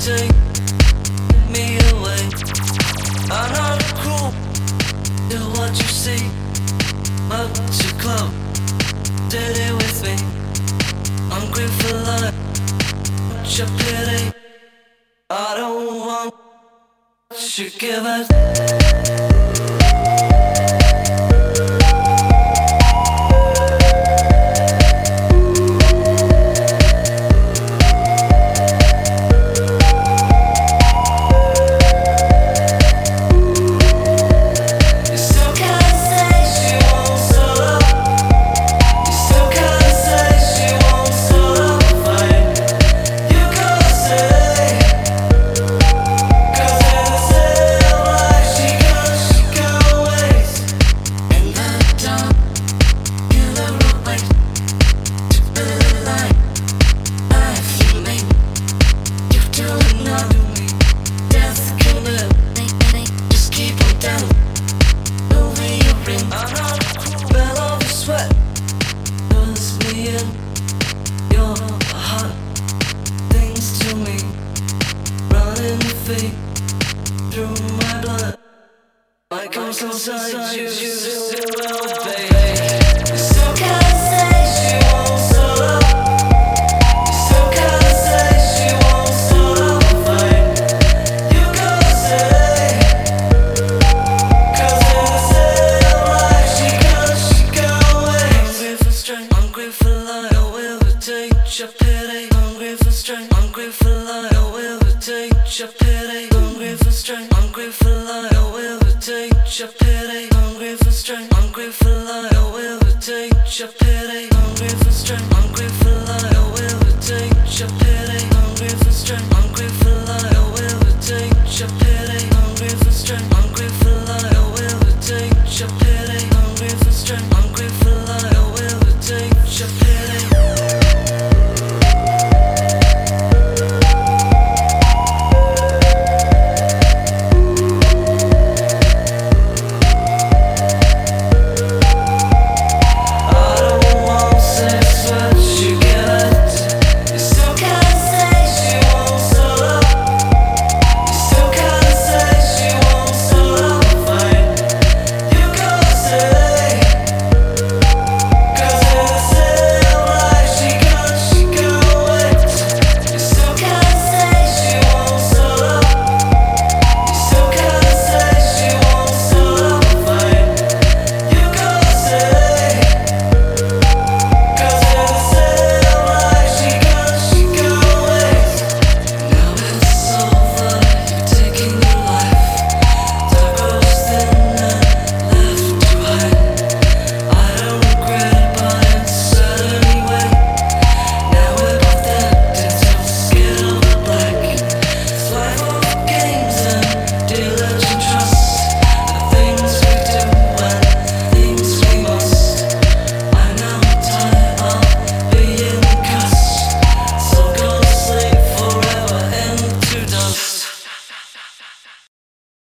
take me away. I'm not cruel to what you see, but you club did it with me. Hungry for life, what's your pity? I don't want what you give us. Through my blood, my ghost inside you, baby. So can't say she won't solo. So can't say she won't solo fight. You gotta say, 'cause in the same life she got away. Hungry for strength, hungry for life. I will take your pity. Hungry for strength, hungry for life. I will take your pity. Hungry for strength, hungry for life. I will take your pity. Hungry for strength, hungry for life. I will take your pity. Hungry for strength, hungry for life. I will take your pity.